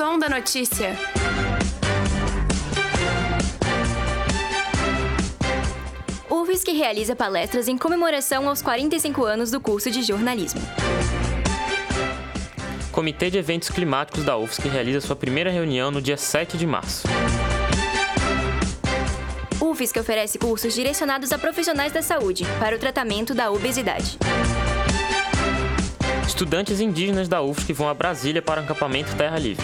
Som da notícia. UFSC realiza palestras em comemoração aos 45 anos do curso de jornalismo. Comitê de Eventos Climáticos da UFSC realiza sua primeira reunião no dia 7 de março. UFSC oferece cursos direcionados a profissionais da saúde para o tratamento da obesidade. Estudantes indígenas da UFSC vão a Brasília para o acampamento Terra Livre.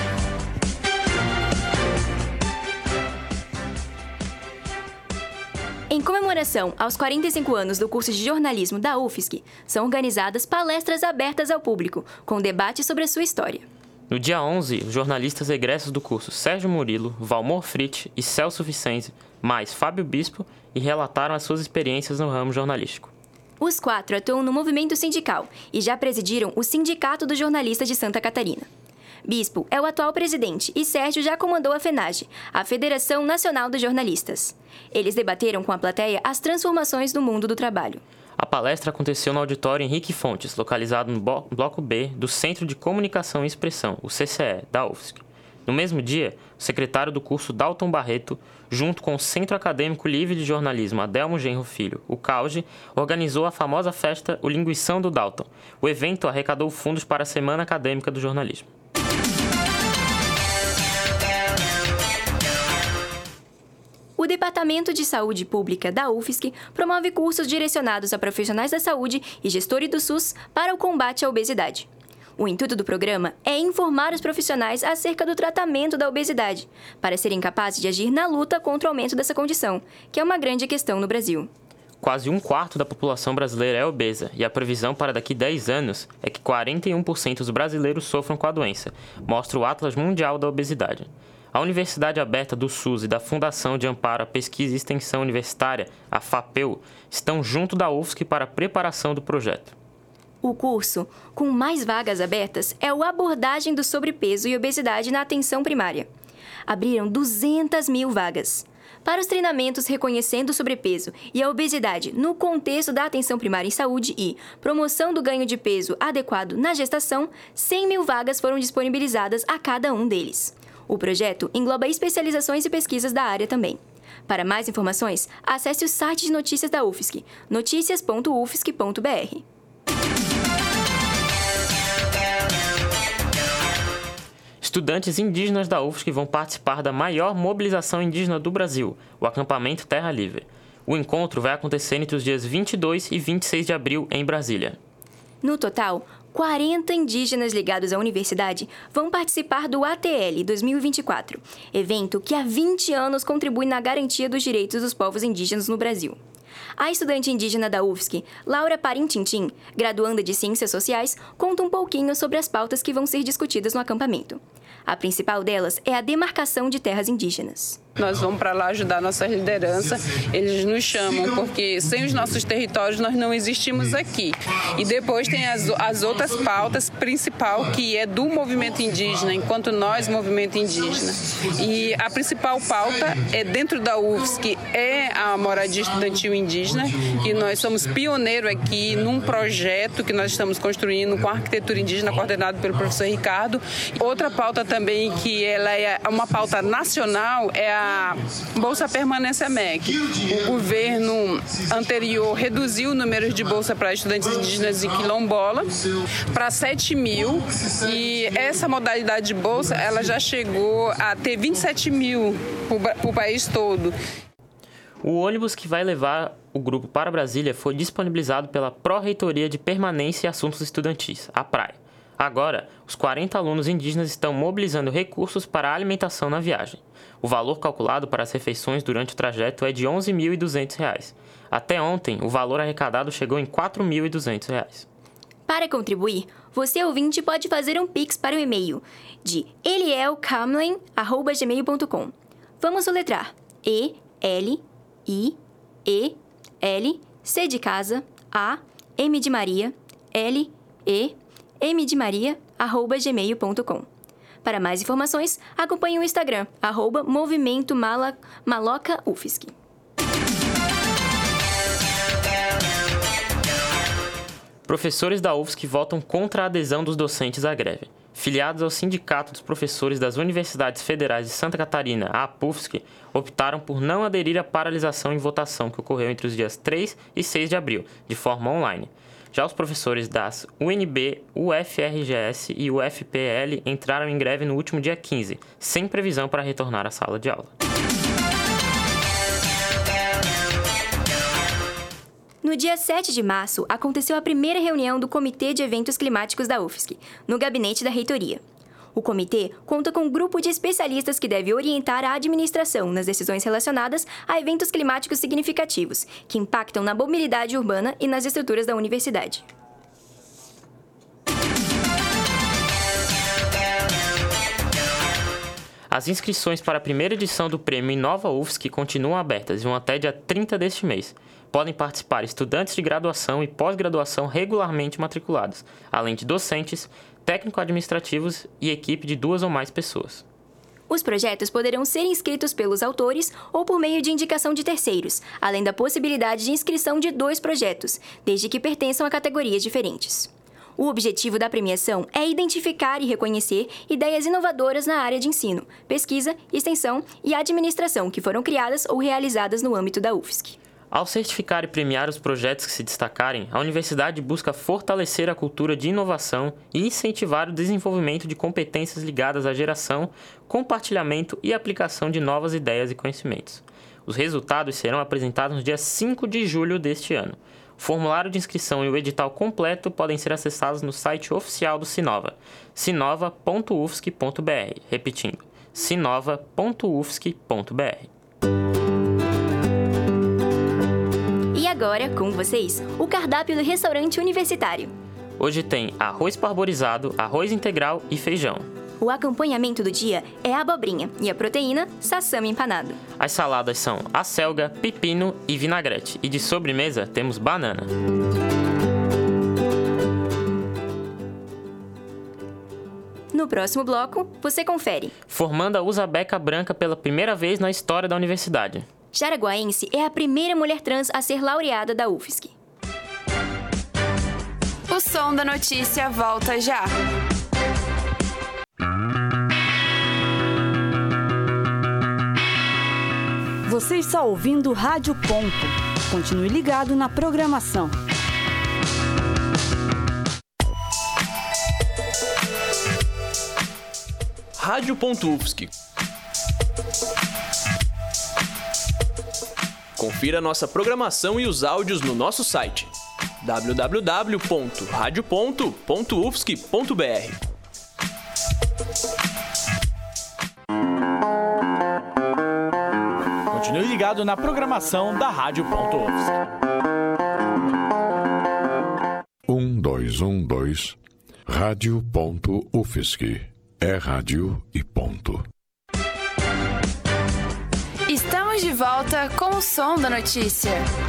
Em comemoração aos 45 anos do curso de jornalismo da UFSC, são organizadas palestras abertas ao público, com debate sobre a sua história. No dia 11, os jornalistas egressos do curso Sérgio Murilo, Valmor Fritz e Celso Vicente, mais Fábio Bispo, e relataram as suas experiências no ramo jornalístico. Os 4 atuam no movimento sindical e já presidiram o Sindicato dos Jornalistas de Santa Catarina. Bispo é o atual presidente e Sérgio já comandou a FENAGE, a Federação Nacional dos Jornalistas. Eles debateram com a plateia as transformações do mundo do trabalho. A palestra aconteceu no auditório Henrique Fontes, localizado no Bloco B do Centro de Comunicação e Expressão, o CCE, da UFSC. No mesmo dia, o secretário do curso Dalton Barreto, junto com o Centro Acadêmico Livre de Jornalismo Adelmo Genro Filho, o CAUGE, organizou a famosa festa O Linguição do Dalton. O evento arrecadou fundos para a Semana Acadêmica do Jornalismo. O Departamento de Saúde Pública da UFSC promove cursos direcionados a profissionais da saúde e gestores do SUS para o combate à obesidade. O intuito do programa é informar os profissionais acerca do tratamento da obesidade, para serem capazes de agir na luta contra o aumento dessa condição, que é uma grande questão no Brasil. Quase 1/4 da população brasileira é obesa, e a previsão para daqui 10 anos é que 41% dos brasileiros sofram com a doença, mostra o Atlas Mundial da Obesidade. A Universidade Aberta do SUS e da Fundação de Amparo à Pesquisa e Extensão Universitária, a FAPEU, estão junto da UFSC para a preparação do projeto. O curso, com mais vagas abertas, é o Abordagem do Sobrepeso e Obesidade na Atenção Primária. Abriram 200 mil vagas. Para os treinamentos reconhecendo o sobrepeso e a obesidade no contexto da atenção primária em saúde e promoção do ganho de peso adequado na gestação, 100 mil vagas foram disponibilizadas a cada um deles. O projeto engloba especializações e pesquisas da área também. Para mais informações, acesse o site de notícias da UFSC, noticias.ufsc.br. Estudantes indígenas da UFSC vão participar da maior mobilização indígena do Brasil, o acampamento Terra Livre. O encontro vai acontecer entre os dias 22 e 26 de abril em Brasília. No total, 40 indígenas ligados à universidade vão participar do ATL 2024, evento que há 20 anos contribui na garantia dos direitos dos povos indígenas no Brasil. A estudante indígena da UFSC, Laura Parintintim, graduanda de Ciências Sociais, conta um pouquinho sobre as pautas que vão ser discutidas no acampamento. A principal delas é a demarcação de terras indígenas. Nós vamos para lá ajudar a nossa liderança, eles nos chamam porque sem os nossos territórios nós não existimos aqui. E depois tem as outras pautas principal que é do movimento indígena, enquanto nós, movimento indígena. E a principal pauta é dentro da UFSC, é a moradia estudantil indígena, e nós somos pioneiros aqui num projeto que nós estamos construindo com a arquitetura indígena coordenado pelo professor Ricardo. Outra pauta também que ela é uma pauta nacional é a Bolsa Permanência MEC. O governo anterior reduziu o número de bolsa para estudantes indígenas e quilombola para 7 mil, e essa modalidade de bolsa ela já chegou a ter 27 mil para o país todo. O ônibus que vai levar o grupo para Brasília foi disponibilizado pela Pró-Reitoria de Permanência e Assuntos Estudantis, a PRAE. Agora, os 40 alunos indígenas estão mobilizando recursos para a alimentação na viagem. O valor calculado para as refeições durante o trajeto é de R$ 11.200. Até ontem, o valor arrecadado chegou em R$ 4.200. Para contribuir, você ouvinte pode fazer um Pix para o e-mail de elielkamlen@gmail.com. Vamos soletrar: E-L-I-E-L, C de casa, A, M de Maria, L-E, M de Maria, @gmail.com. Para mais informações, acompanhe o Instagram, @Movimento Maloca UFSC. Professores da UFSC votam contra a adesão dos docentes à greve. filiados ao Sindicato dos Professores das Universidades Federais de Santa Catarina, a APUFSC, optaram por não aderir à paralisação em votação que ocorreu entre os dias 3 e 6 de abril, de forma online. Já os professores das UNB, UFRGS e UFPL entraram em greve no último dia 15, sem previsão para retornar à sala de aula. No dia 7 de março, aconteceu a primeira reunião do Comitê de Eventos Climáticos da UFSC, no gabinete da reitoria. O comitê conta com um grupo de especialistas que deve orientar a administração nas decisões relacionadas a eventos climáticos significativos, que impactam na mobilidade urbana e nas estruturas da universidade. As inscrições para a primeira edição do Prêmio Inova UFSC continuam abertas e vão até dia 30 deste mês. Podem participar estudantes de graduação e pós-graduação regularmente matriculados, além de docentes, técnico-administrativos e equipe de 2 ou mais pessoas. Os projetos poderão ser inscritos pelos autores ou por meio de indicação de terceiros, além da possibilidade de inscrição de 2 projetos, desde que pertençam a categorias diferentes. O objetivo da premiação é identificar e reconhecer ideias inovadoras na área de ensino, pesquisa, extensão e administração que foram criadas ou realizadas no âmbito da UFSC. Ao certificar e premiar os projetos que se destacarem, a universidade busca fortalecer a cultura de inovação e incentivar o desenvolvimento de competências ligadas à geração, compartilhamento e aplicação de novas ideias e conhecimentos. Os resultados serão apresentados no dia 5 de julho deste ano. O formulário de inscrição e o edital completo podem ser acessados no site oficial do Sinova, sinova.ufsc.br, repetindo, sinova.ufsc.br. E agora, com vocês, o cardápio do restaurante universitário. Hoje tem arroz parborizado, arroz integral e feijão. O acompanhamento do dia é a abobrinha e a proteína, sassami empanado. As saladas são acelga, pepino e vinagrete. E de sobremesa temos banana. No próximo bloco, você confere. Formanda usa beca branca pela primeira vez na história da universidade. Jaraguaense é a primeira mulher trans a ser laureada da UFSC. O Som da Notícia volta já. Você está ouvindo Rádio Ponto. Continue ligado na programação. Rádio.UFSC. Confira nossa programação e os áudios no nosso site www.radio.ufsc.br. Continue ligado na programação da Rádio.UFSC. 1212 Rádio.UFSC. É rádio e ponto. Estamos de volta com o Som da Notícia.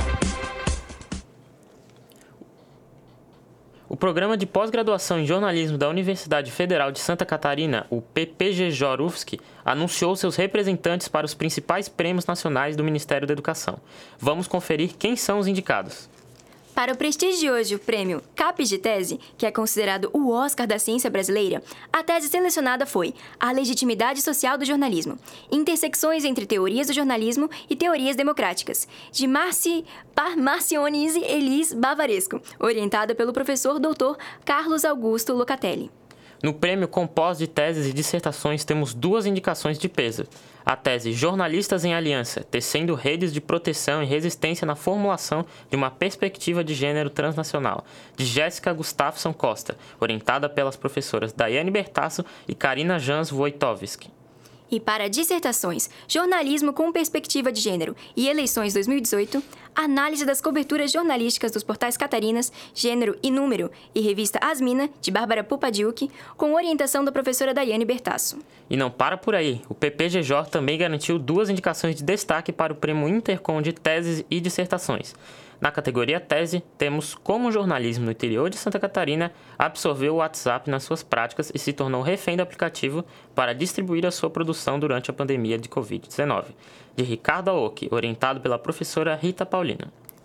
O Programa de Pós-Graduação em Jornalismo da Universidade Federal de Santa Catarina, o PPG-JOR-UFSC, anunciou seus representantes para os principais prêmios nacionais do Ministério da Educação. Vamos conferir quem são os indicados. Para o prestigioso prêmio CAPES de Tese, que é considerado o Oscar da ciência brasileira, a tese selecionada foi A Legitimidade Social do Jornalismo, Intersecções entre Teorias do Jornalismo e Teorias Democráticas, de Marcionise Elis Bavaresco, orientada pelo professor Dr. Carlos Augusto Locatelli. No prêmio composto de teses e dissertações, temos 2 indicações de peso. A tese Jornalistas em Aliança, tecendo redes de proteção e resistência na formulação de uma perspectiva de gênero transnacional, de Jéssica Gustafsson Costa, orientada pelas professoras Daiane Bertasso e Karina Jans Wojtowski. E para dissertações, Jornalismo com Perspectiva de Gênero e Eleições 2018, Análise das Coberturas Jornalísticas dos Portais Catarinas, Gênero e Número e Revista Asmina, de Bárbara Popadiuk, com orientação da professora Daiane Bertasso. E não para por aí, o PPG-JOR também garantiu 2 indicações de destaque para o Prêmio Intercom de Teses e Dissertações. Na categoria Tese, temos como o jornalismo no interior de Santa Catarina absorveu o WhatsApp nas suas práticas e se tornou refém do aplicativo para distribuir a sua produção durante a pandemia de Covid-19, de Ricardo Aoki, orientado pela professora Rita Paulina.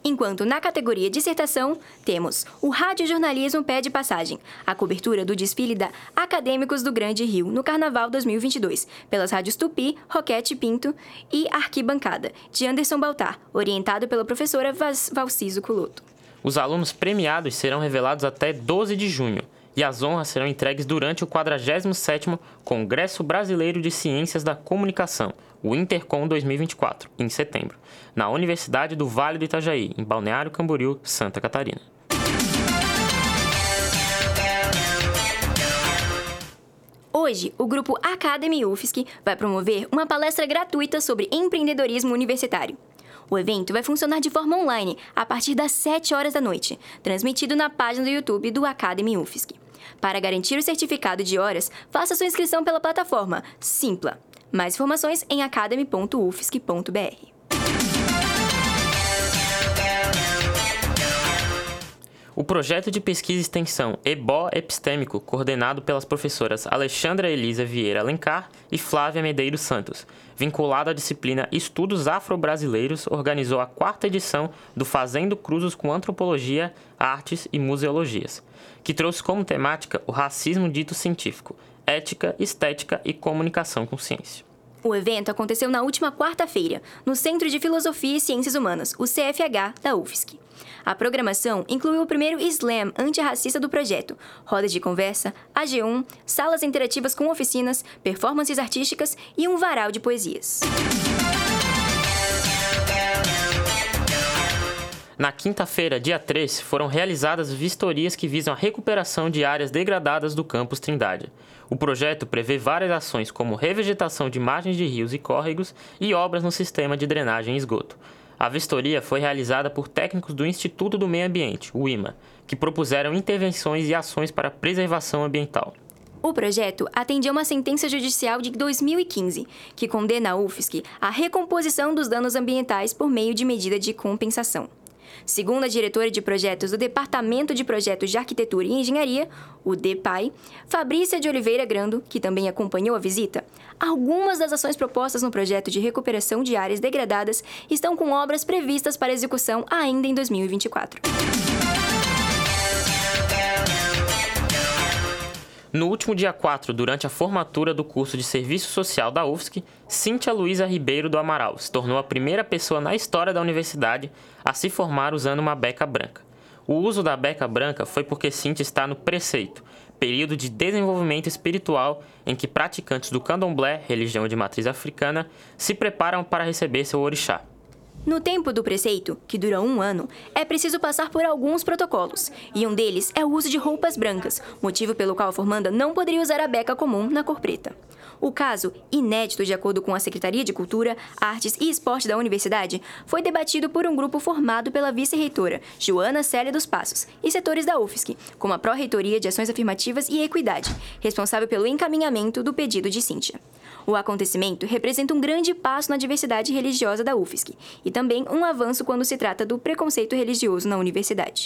Enquanto na categoria dissertação, temos o radiojornalismo pede passagem, a cobertura do desfile da Acadêmicos do Grande Rio no Carnaval 2022, pelas rádios Tupi, Roquete Pinto e Arquibancada, de Anderson Baltar, orientado pela professora Valciso Culoto. Os alunos premiados serão revelados até 12 de junho e as honras serão entregues durante o 47º Congresso Brasileiro de Ciências da Comunicação, o Intercom 2024, em setembro, na Universidade do Vale do Itajaí, em Balneário Camboriú, Santa Catarina. Hoje, o grupo Academy UFSC vai promover uma palestra gratuita sobre empreendedorismo universitário. O evento vai funcionar de forma online a partir das 7 horas da noite, transmitido na página do YouTube do Academy UFSC. Para garantir o certificado de horas, faça sua inscrição pela plataforma Simpla. Mais informações em academy.ufsc.br. O projeto de pesquisa e extensão EBO Epistêmico, coordenado pelas professoras Alexandra Elisa Vieira Alencar e Flávia Medeiros Santos, vinculado à disciplina Estudos Afro-Brasileiros, organizou a 4ª edição do Fazendo Cruzos com Antropologia, Artes e Museologias, que trouxe como temática o racismo dito científico, ética, estética e comunicação com ciência. O evento aconteceu na última quarta-feira, no Centro de Filosofia e Ciências Humanas, o CFH da UFSC. A programação incluiu o primeiro Slam antirracista do projeto, rodas de conversa, AG1, salas interativas com oficinas, performances artísticas e um varal de poesias. Na quinta-feira, dia 3, foram realizadas vistorias que visam a recuperação de áreas degradadas do campus Trindade. O projeto prevê várias ações como revegetação de margens de rios e córregos e obras no sistema de drenagem e esgoto. A vistoria foi realizada por técnicos do Instituto do Meio Ambiente, o IMA, que propuseram intervenções e ações para a preservação ambiental. O projeto atende a uma sentença judicial de 2015, que condena a UFSC à recomposição dos danos ambientais por meio de medida de compensação. Segundo a diretora de projetos do Departamento de Projetos de Arquitetura e Engenharia, o DEPAI, Fabrícia de Oliveira Grando, que também acompanhou a visita, algumas das ações propostas no projeto de recuperação de áreas degradadas estão com obras previstas para execução ainda em 2024. No último dia 4, durante a formatura do curso de Serviço Social da UFSC, Cíntia Luísa Ribeiro do Amaral se tornou a primeira pessoa na história da universidade a se formar usando uma beca branca. O uso da beca branca foi porque Cíntia está no preceito, período de desenvolvimento espiritual em que praticantes do candomblé, religião de matriz africana, se preparam para receber seu orixá. No tempo do preceito, que dura 1 ano, é preciso passar por alguns protocolos, e um deles é o uso de roupas brancas, motivo pelo qual a formanda não poderia usar a beca comum na cor preta. O caso, inédito de acordo com a Secretaria de Cultura, Artes e Esporte da Universidade, foi debatido por um grupo formado pela vice-reitora, Joana Célia dos Passos, e setores da UFSC, como a Pró-Reitoria de Ações Afirmativas e Equidade, responsável pelo encaminhamento do pedido de Cíntia. O acontecimento representa um grande passo na diversidade religiosa da UFSC e também um avanço quando se trata do preconceito religioso na universidade.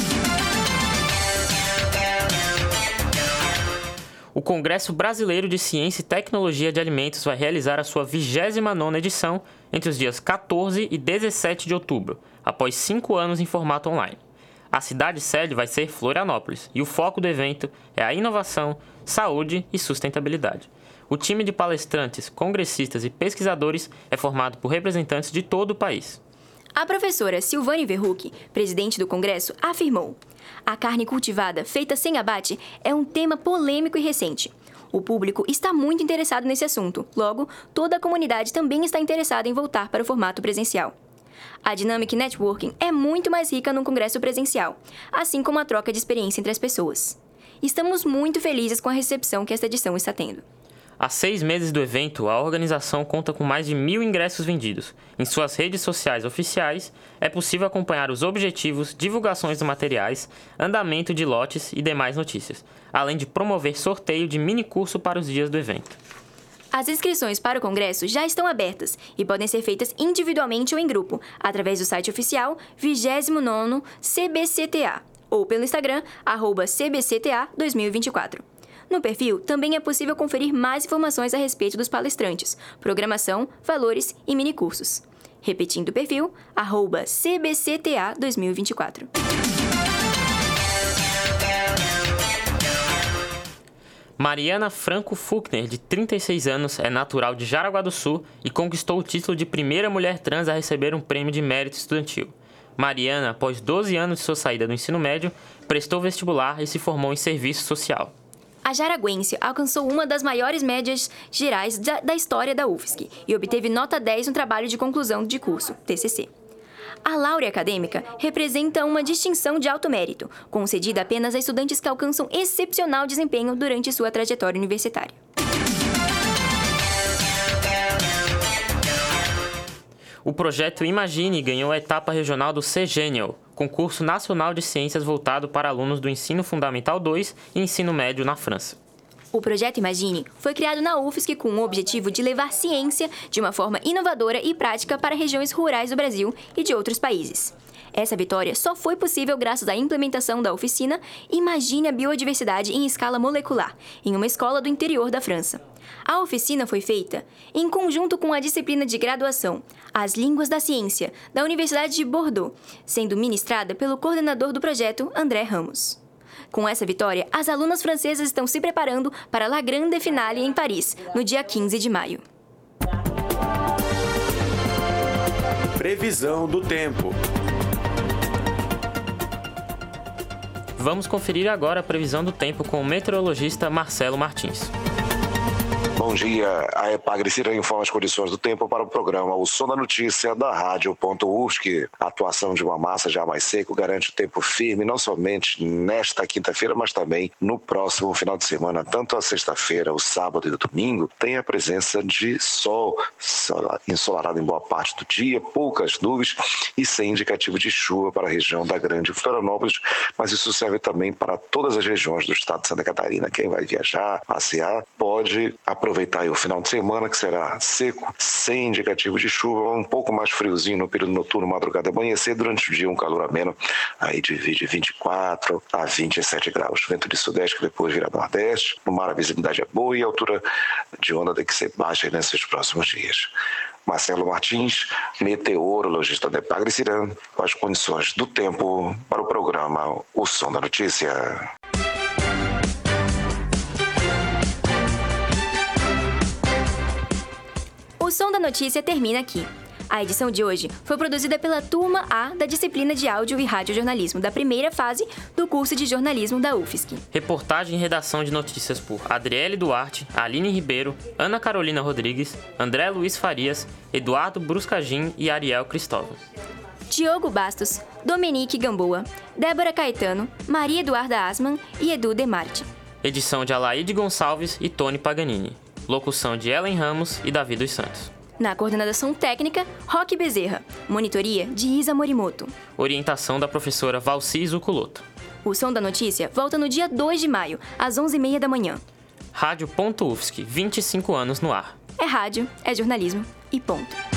O Congresso Brasileiro de Ciência e Tecnologia de Alimentos vai realizar a sua 29ª edição entre os dias 14 e 17 de outubro, após 5 anos em formato online. A cidade sede vai ser Florianópolis e o foco do evento é a inovação, saúde e sustentabilidade. O time de palestrantes, congressistas e pesquisadores é formado por representantes de todo o país. A professora Silvane Verruc, presidente do Congresso, afirmou: a carne cultivada, feita sem abate, é um tema polêmico e recente. O público está muito interessado nesse assunto, logo, toda a comunidade também está interessada em voltar para o formato presencial. A Dynamic Networking é muito mais rica no congresso presencial, assim como a troca de experiência entre as pessoas. Estamos muito felizes com a recepção que esta edição está tendo. Há 6 meses do evento, a organização conta com mais de 1.000 ingressos vendidos. Em suas redes sociais oficiais, é possível acompanhar os objetivos, divulgações dos materiais, andamento de lotes e demais notícias, além de promover sorteio de mini-curso para os dias do evento. As inscrições para o congresso já estão abertas e podem ser feitas individualmente ou em grupo, através do site oficial 29º CBCTA ou pelo Instagram, @CBCTA2024. No perfil, também é possível conferir mais informações a respeito dos palestrantes, programação, valores e minicursos. Repetindo o perfil, @CBCTA2024. Mariana Franco Fuchner, de 36 anos, é natural de Jaraguá do Sul e conquistou o título de primeira mulher trans a receber um prêmio de mérito estudantil. Mariana, após 12 anos de sua saída do ensino médio, prestou vestibular e se formou em serviço social. A jaraguense alcançou uma das maiores médias gerais da história da UFSC e obteve nota 10 no trabalho de conclusão de curso, TCC. A Laurea Acadêmica representa uma distinção de alto mérito, concedida apenas a estudantes que alcançam excepcional desempenho durante sua trajetória universitária. O projeto Imagine ganhou a etapa regional do CGenial, concurso nacional de ciências voltado para alunos do Ensino Fundamental 2 e Ensino Médio na França. O projeto Imagine foi criado na UFSC com o objetivo de levar ciência de uma forma inovadora e prática para regiões rurais do Brasil e de outros países. Essa vitória só foi possível graças à implementação da oficina Imagine a Biodiversidade em Escala Molecular, em uma escola do interior da França. A oficina foi feita em conjunto com a disciplina de graduação As Línguas da Ciência, da Universidade de Bordeaux, sendo ministrada pelo coordenador do projeto, André Ramos. Com essa vitória, as alunas francesas estão se preparando para La Grande Finale em Paris, no dia 15 de maio. Previsão do tempo. Vamos conferir agora a previsão do tempo com o meteorologista Marcelo Martins. Bom dia, a Epagre-Cira informa as condições do tempo para o programa O Som da Notícia da Rádio.UFSC. A atuação de uma massa de ar mais seco garante o tempo firme não somente nesta quinta-feira, mas também no próximo final de semana. Tanto a sexta-feira, o sábado e o domingo tem a presença de sol ensolarado em boa parte do dia, poucas nuvens e sem indicativo de chuva para a região da Grande Florianópolis, mas isso serve também para todas as regiões do estado de Santa Catarina. Quem vai viajar, passear, pode aproveitar aí o final de semana, que será seco, sem indicativo de chuva, um pouco mais friozinho no período noturno, madrugada e amanhecer, durante o dia um calor ameno, aí de 24 a 27 graus. Vento de sudeste que depois vira nordeste, no mar a visibilidade é boa e a altura de onda tem que ser baixa nesses próximos dias. Marcelo Martins, meteorologista da Epagre-Cira, com as condições do tempo para o programa O Som da Notícia. O Som da Notícia termina aqui. A edição de hoje foi produzida pela Turma A da disciplina de Áudio e Radiojornalismo da primeira fase do curso de jornalismo da UFSC. Reportagem e redação de notícias por Adriele Duarte, Aline Ribeiro, Ana Carolina Rodrigues, André Luiz Farias, Eduardo Bruscagin e Ariel Cristóvão. Diogo Bastos, Dominique Gamboa, Débora Caetano, Maria Eduarda Asman e Edu Demarte. Edição de Alaide Gonçalves e Tony Paganini. Locução de Ellen Ramos e Davi dos Santos. Na coordenação técnica, Roque Bezerra. Monitoria de Isa Morimoto. Orientação da professora Valci Zuculoto. O Som da Notícia volta no dia 2 de maio, às 11h30 da manhã. Rádio.UFSC, 25 anos no ar. É rádio, é jornalismo e ponto.